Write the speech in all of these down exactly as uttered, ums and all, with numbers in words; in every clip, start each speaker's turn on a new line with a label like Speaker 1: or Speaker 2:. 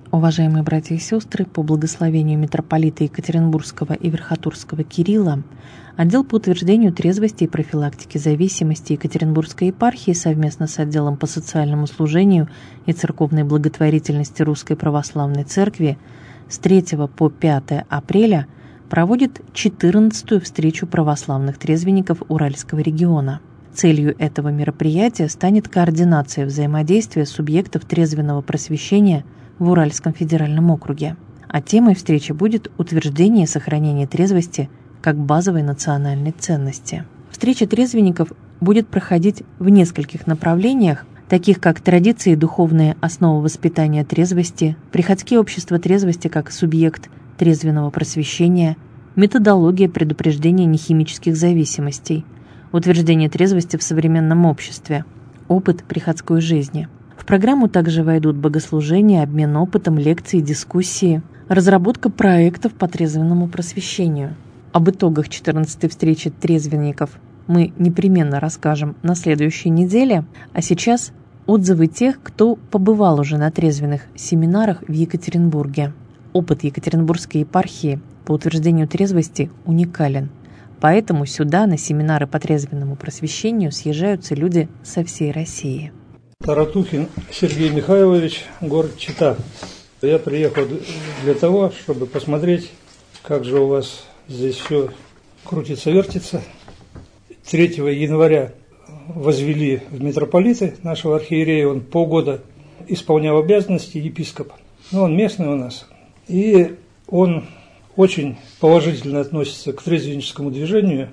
Speaker 1: Уважаемые братья и сестры, по благословению митрополита Екатеринбургского и Верхотурского Кирилла, отдел по утверждению трезвости и профилактики зависимости Екатеринбургской епархии совместно с отделом по социальному служению и церковной благотворительности Русской Православной Церкви с третьего по пятое апреля проводит четырнадцатую встречу православных трезвенников Уральского региона. Целью этого мероприятия станет координация взаимодействия субъектов трезвенного просвещения в Уральском федеральном округе. А темой встречи будет утверждение и сохранение трезвости как базовой национальной ценности. Встреча трезвенников будет проходить в нескольких направлениях, таких как традиции и духовные основы воспитания трезвости, приходские общества трезвости как субъект трезвенного просвещения, методология предупреждения нехимических зависимостей, утверждение трезвости в современном обществе, опыт приходской жизни. В программу также войдут богослужения, обмен опытом, лекции, дискуссии, разработка проектов по трезвенному просвещению. Об итогах четырнадцатой встречи трезвенников мы непременно расскажем на следующей неделе, а сейчас отзывы тех, кто побывал уже на трезвенных семинарах в Екатеринбурге. Опыт Екатеринбургской епархии по утверждению трезвости уникален, поэтому сюда на семинары по трезвенному просвещению съезжаются люди со всей России.
Speaker 2: Таратухин Сергей Михайлович, город Чита. Я приехал для того, чтобы посмотреть, как же у вас здесь все крутится-вертится. третьего января возвели в митрополиты нашего архиерея. Он полгода исполнял обязанности епископа. Но он местный у нас. И он очень положительно относится к трезвенническому движению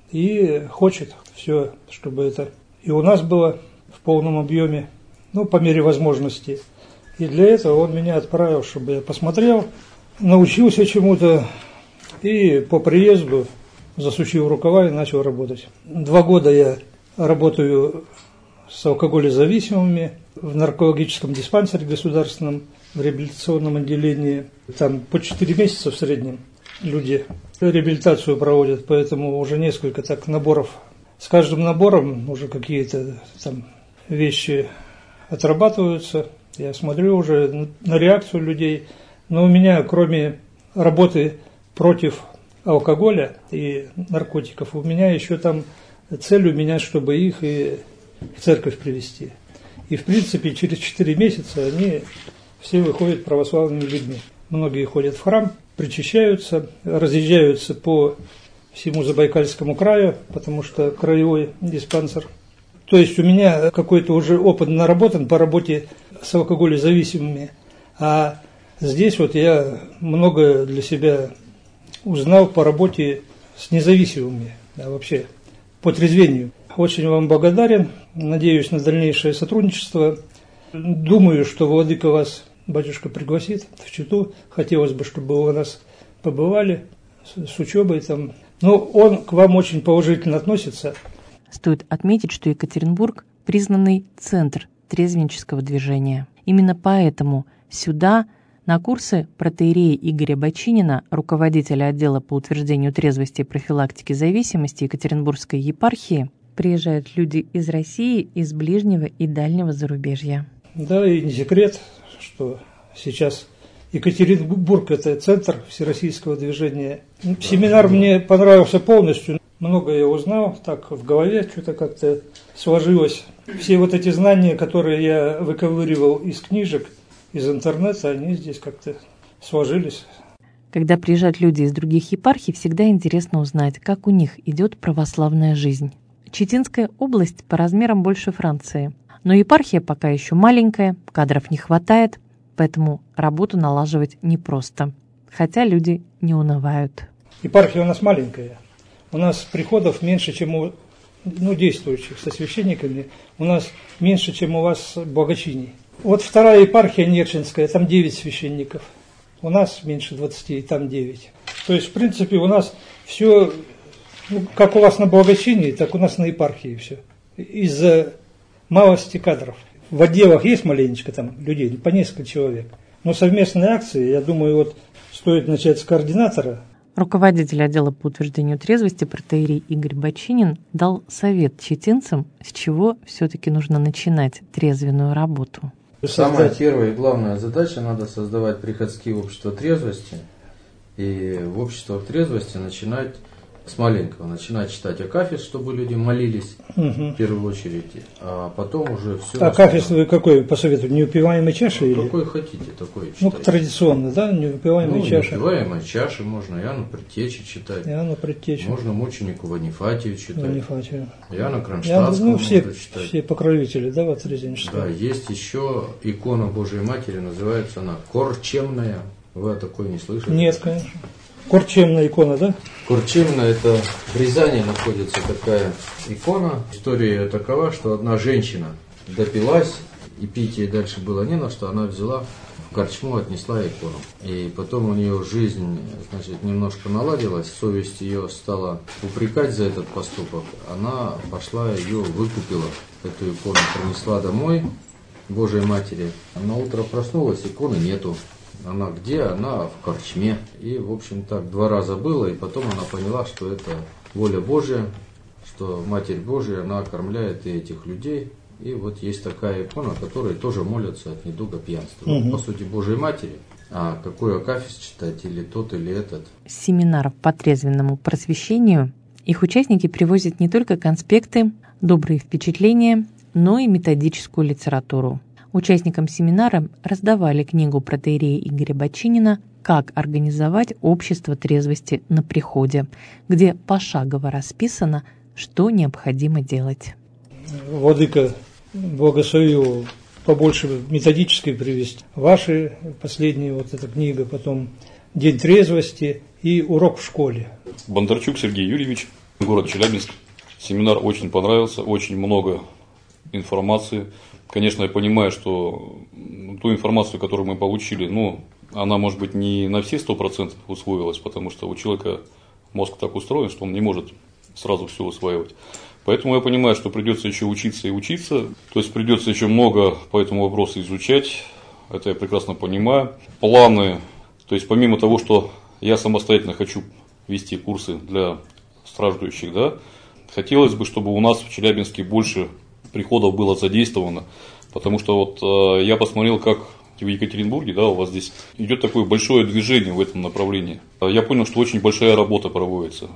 Speaker 2: и хочет все, чтобы это и у нас было в полном объеме, ну, по мере возможности. И для этого он меня отправил, чтобы я посмотрел, научился чему-то и по приезду засучил рукава и начал работать. Два года я работаю с алкоголезависимыми в наркологическом диспансере государственном, в реабилитационном отделении. Там по четыре месяца в среднем люди реабилитацию проводят, поэтому уже несколько так наборов. С каждым набором уже какие-то там вещи отрабатываются. Я смотрю уже на реакцию людей. Но у меня, кроме работы против алкоголя и наркотиков, у меня еще там цель у меня, чтобы их и в церковь привести. И в принципе через четыре месяца они все выходят православными людьми. Многие ходят в храм, причащаются, разъезжаются по всему Забайкальскому краю, потому что краевой диспансер. То есть у меня какой-то уже опыт наработан по работе с алкоголезависимыми, а здесь вот я много для себя узнал по работе с независимыми, да, вообще по трезвению. Очень вам благодарен, надеюсь на дальнейшее сотрудничество. Думаю, что владыка вас, батюшка, пригласит в Читу. Хотелось бы, чтобы вы у нас побывали с, с учебой там. Но он к вам очень положительно относится.
Speaker 1: Стоит отметить, что Екатеринбург – признанный центр трезвеннического движения. Именно поэтому сюда на курсы протоиерея Игоря Бочинина, руководителя отдела по утверждению трезвости и профилактики зависимости Екатеринбургской епархии, приезжают люди из России, из ближнего и дальнего зарубежья.
Speaker 2: Да, и не секрет, что сейчас Екатеринбург – это центр всероссийского движения. Семинар мне понравился полностью. Много я узнал, так в голове что-то как-то сложилось. Все вот эти знания, которые я выковыривал из книжек, из интернета, они здесь как-то сложились.
Speaker 1: Когда приезжают люди из других епархий, всегда интересно узнать, как у них идет православная жизнь. Читинская область по размерам больше Франции. Но епархия пока еще маленькая, кадров не хватает, поэтому работу налаживать непросто. Хотя люди не унывают.
Speaker 2: Епархия у нас маленькая. У нас приходов меньше, чем у ну, действующих со священниками. У нас меньше, чем у вас благочиний. Вот вторая епархия Нерчинская, там девять священников. У нас меньше двадцати, там девять. То есть, в принципе, у нас все, ну, как у вас на благочинии, так у нас на епархии все. Из-за малости кадров. В отделах есть маленечко там людей, по несколько человек. Но совместные акции, я думаю, вот стоит начать с координатора.
Speaker 1: Руководитель отдела по утверждению трезвости протоиерей Игорь Бочинин дал совет читинцам, с чего все-таки нужно начинать трезвенную работу.
Speaker 3: Самая первая и главная задача — надо создавать приходские общества трезвости. И в обществах трезвости начинать с маленького, начинать читать акафист, чтобы люди молились угу. в первую очередь, а потом уже все.
Speaker 2: Акафист вы какой посоветуете? Неупиваемой чаши?
Speaker 3: Ну,
Speaker 2: или?
Speaker 3: Какой хотите, такой читайте.
Speaker 2: Ну, традиционно, да? Неупиваемой
Speaker 3: ну,
Speaker 2: чаши.
Speaker 3: Неупиваемой чаши можно Иоанну Предтечи читать.
Speaker 2: Иоанну Предтечи.
Speaker 3: Можно мученику Ванифатию читать. Ванифатию. Иоанна Кронштадтскому
Speaker 2: ну, все,
Speaker 3: можно читать.
Speaker 2: Все покровители, да, в Отрезенчестве?
Speaker 3: Да, есть еще икона Божией Матери, называется она Корчемная. Вы о такой не слышали?
Speaker 2: Нет, конечно. Корчемная икона, да?
Speaker 3: Корчемная — это в Рязани находится такая икона. История такова, что одна женщина допилась, и пить ей дальше было не на что, она взяла в корчму, отнесла икону. И потом у нее жизнь, значит, немножко наладилась, совесть ее стала упрекать за этот поступок. Она пошла, ее выкупила, эту икону принесла домой Божией Матери. На утро проснулась, иконы нету. Она где? Она в корчме. И, в общем, так два раза было, и потом она поняла, что это воля Божья, что Матерь Божия, она окормляет и этих людей. И вот есть такая икона, которой тоже молятся от недуга пьянства. Угу. По сути, Божьей Матери. А какой акафист читать, или тот, или этот?
Speaker 1: С семинаров по трезвенному просвещению их участники привозят не только конспекты, добрые впечатления, но и методическую литературу. Участникам семинара раздавали книгу протоиерея Игоря Бочинина «Как организовать общество трезвости на приходе», где пошагово расписано, что необходимо делать.
Speaker 2: Владыка, благословил побольше методически привести. Ваши последние, вот эта книга, потом «День трезвости» и «Урок в школе».
Speaker 4: Бондарчук Сергей Юрьевич, город Челябинск. Семинар очень понравился, очень много информации. Конечно, я понимаю, что ту информацию, которую мы получили, ну, она, может быть, не на все сто процентов усвоилась, потому что у человека мозг так устроен, что он не может сразу все усваивать. Поэтому я понимаю, что придется еще учиться и учиться, то есть придется еще много по этому вопросу изучать, это я прекрасно понимаю. Планы, то есть помимо того, что я самостоятельно хочу вести курсы для страждущих, да, хотелось бы, чтобы у нас в Челябинске больше приходов было задействовано, потому что вот э, я посмотрел, как в Екатеринбурге, да, у вас здесь идет такое большое движение в этом направлении. Я понял, что очень большая работа проводится.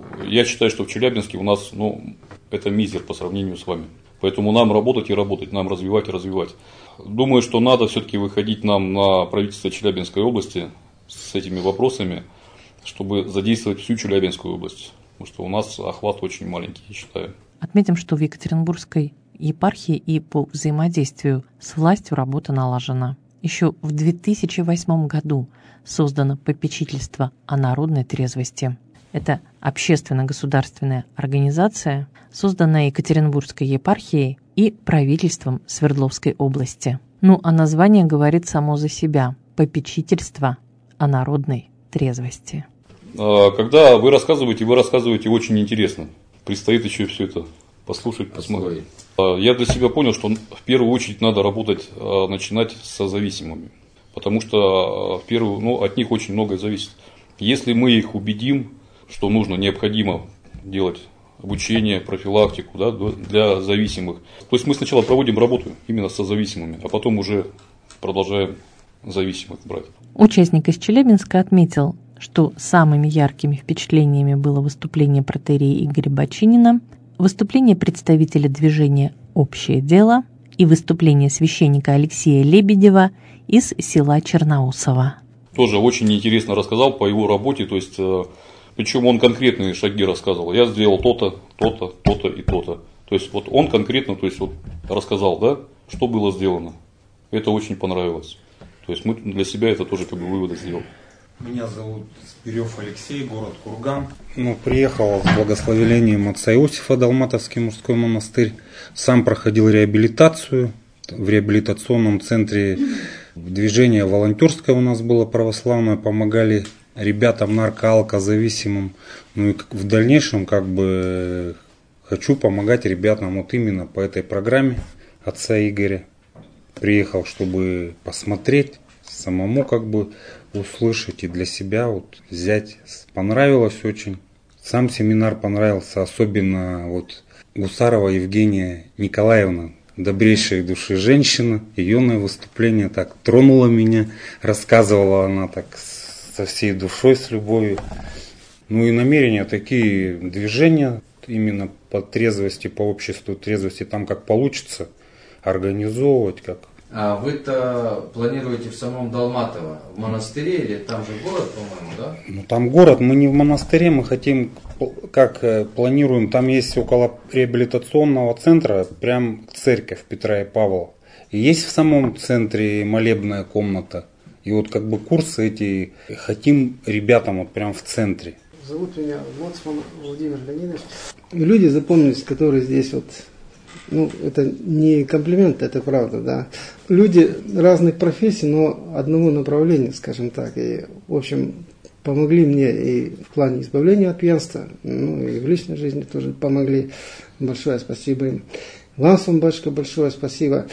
Speaker 4: Я считаю, что в Челябинске у нас, ну, это мизер по сравнению с вами. Поэтому нам работать и работать, нам развивать и развивать. Думаю, что надо все-таки выходить нам на правительство Челябинской области с этими вопросами, чтобы задействовать всю Челябинскую область. Потому что у нас охват очень маленький, я считаю.
Speaker 1: Отметим, что в Екатеринбургской епархии и по взаимодействию с властью работа налажена. Еще в две тысячи восьмом году создано попечительство о народной трезвости. Это общественно-государственная организация, созданная Екатеринбургской епархией и правительством Свердловской области. Ну, а название говорит само за себя – попечительство о народной трезвости.
Speaker 4: Когда вы рассказываете, вы рассказываете очень интересно. Предстоит еще все это послушать, посмотреть. Я для себя понял, что в первую очередь надо работать, начинать со зависимыми. Потому что в первую, ну, от них очень многое зависит. Если мы их убедим, что нужно, необходимо делать обучение, профилактику, да, для зависимых. То есть мы сначала проводим работу именно со зависимыми, а потом уже продолжаем зависимых брать.
Speaker 1: Участник из Челябинска отметил, что самыми яркими впечатлениями было выступление протоиерея Игоря Бочинина, выступление представителя движения «Общее дело» и выступление священника Алексея Лебедева из села Черноусово.
Speaker 4: Тоже очень интересно рассказал по его работе, то есть, причем он конкретные шаги рассказывал. Я сделал то-то, то-то, то-то и то-то. То есть вот он конкретно, то есть вот рассказал, да, что было сделано. Это очень понравилось. То есть мы для себя это тоже как бы выводы сделали.
Speaker 5: Меня зовут Спирев Алексей, город Курган.
Speaker 6: Ну, приехал с благословением отца Иосифа, Далматовский мужской монастырь. Сам проходил реабилитацию в реабилитационном центре. Движение волонтерское у нас было православное, помогали ребятам нарко-алкозависимым. Ну и в дальнейшем как бы хочу помогать ребятам вот именно по этой программе отца Игоря. Приехал, чтобы посмотреть, самому как бы услышать и для себя вот взять. Понравилось очень. Сам семинар понравился, особенно вот Гусарова Евгения Николаевна. добрейшей души женщина. Ее выступление так тронуло меня. Рассказывала она так со всей душой, с любовью. Ну и намерения такие, движения именно по трезвости, по обществу трезвости, там как получится организовывать, как.
Speaker 3: А вы-то планируете в самом Долматово, в монастыре, или там же город, по-моему, да?
Speaker 6: Ну там город, мы не в монастыре, мы хотим, как планируем, там есть около реабилитационного центра, прям церковь Петра и Павла. И есть в самом центре молебная комната. И вот как бы курсы эти хотим ребятам вот прям в центре.
Speaker 7: Зовут меня Моцман Владимир Леонидович. Люди запомнились, которые здесь вот, ну, это не комплимент, это правда, да. Люди разных профессий, но одного направления, скажем так. И, в общем, помогли мне и в плане избавления от пьянства, ну, и в личной жизни тоже помогли. Большое спасибо им. Вам, батюшка, большое спасибо.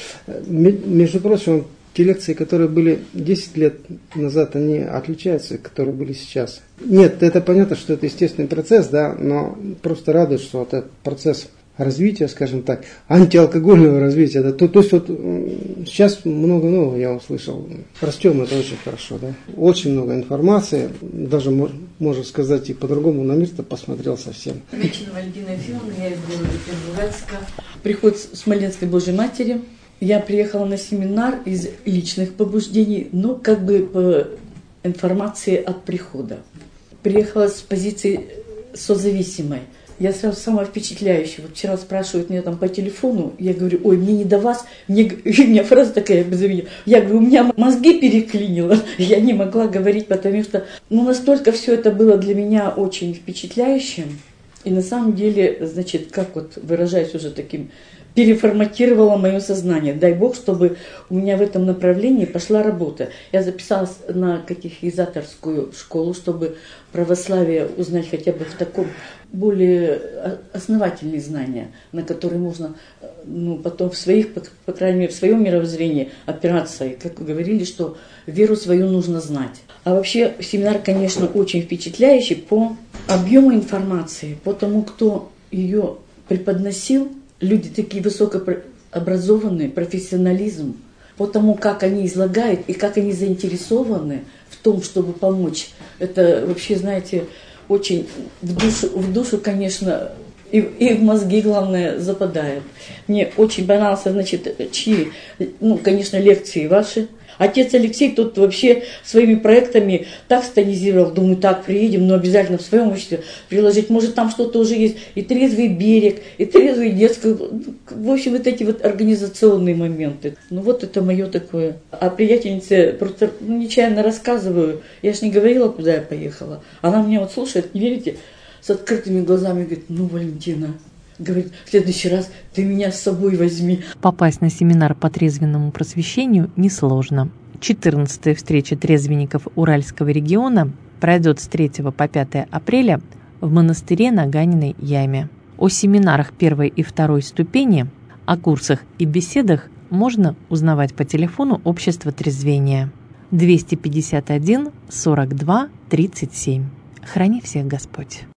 Speaker 7: Между прочим, те лекции, которые были десять лет назад, они отличаются, которые были сейчас. Нет, это понятно, что это естественный процесс, да, но просто радует, что это процесс развития, скажем так, антиалкогольного развития. Да, то, то есть вот сейчас много нового я услышал. Растем, это очень хорошо, да. Очень много информации, даже можно сказать и по-другому на мир-то посмотрел совсем.
Speaker 8: Вечного Альбина Ефимовна, я из города Петроградска. Приход Смоленской Божьей Матери. Я приехала на семинар из личных побуждений, но как бы по информации от прихода. Приехала с позиции созависимой. Я сразу самая впечатляющая. Вот вчера спрашивают меня там по телефону, я говорю, ой, мне не до вас, мне, у меня фраза такая безумная. Я говорю, у меня мозги переклинило, я не могла говорить, потому что ну, настолько все это было для меня очень впечатляющим. И на самом деле, значит, как вот выражаясь уже таким, переформатировала мое сознание. Дай Бог, чтобы у меня в этом направлении пошла работа. Я записалась на катехизаторскую школу, чтобы православие узнать хотя бы в таком более основательные знания, на которые можно ну, потом в своих, по, по крайней мере, в своем мировоззрении опираться. И как вы говорили, что веру свою нужно знать. А вообще семинар, конечно, очень впечатляющий по объему информации, по тому, кто ее преподносил. Люди такие высокообразованные, профессионализм, по тому, как они излагают и как они заинтересованы в том, чтобы помочь. Это вообще, знаете, очень в душу, в душу конечно, и, и в мозги, главное, западает. Мне очень понравился, значит, чьи, ну, конечно, лекции ваши. Отец Алексей тут вообще своими проектами так стонизировал, думаю, так, приедем, но обязательно в своем обществе приложить. Может, там что-то уже есть, и трезвый берег, и трезвый детский. В общем, вот эти вот организационные моменты. Ну, вот это мое такое. А приятельнице просто ну, нечаянно рассказываю. Я ж не говорила, куда я поехала. Она меня вот слушает, не верите, с открытыми глазами, говорит, ну, Валентина, говорит, в следующий раз ты меня с собой возьми.
Speaker 1: Попасть на семинар по трезвенному просвещению несложно. четырнадцатая встреча трезвенников Уральского региона пройдет с третьего по пятое апреля в монастыре на Ганиной яме. О семинарах первой и второй ступени, о курсах и беседах можно узнавать по телефону Общества трезвения двести пятьдесят один сорок два тридцать семь. Храни всех Господь.